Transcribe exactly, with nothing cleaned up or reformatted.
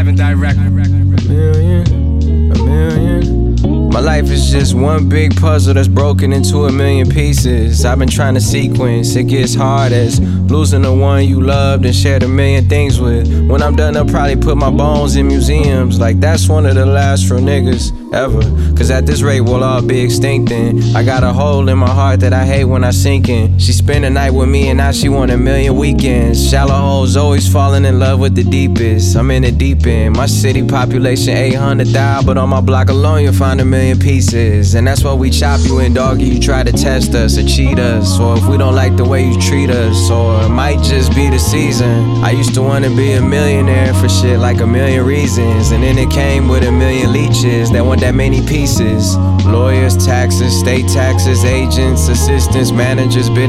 living direct. A million, a million. My life is just one big puzzle that's broken into a million pieces. I've been trying to sequence, it gets hard as losing the one you loved and shared a million things with. When I'm done, I'll probably put my bones in museums. Like that's one of the last real niggas ever. Cause at this rate we'll all be extinct and I got a hole in my heart that I hate when I sink in. She spent a night with me and now she want a million weekends. Shallow hoes always falling in love with the deepest. I'm in the deep end. My city population eight hundred thousand, but on my block alone you'll find a million pieces. And that's why we chop you in, doggy. You try to test us or cheat us, or if we don't like the way you treat us, or it might just be the season. I used to wanna be a millionaire for shit like a million reasons, and then it came with a million leeches that want that many pieces. Lawyers, taxes, state taxes, agents, assistants, managers, business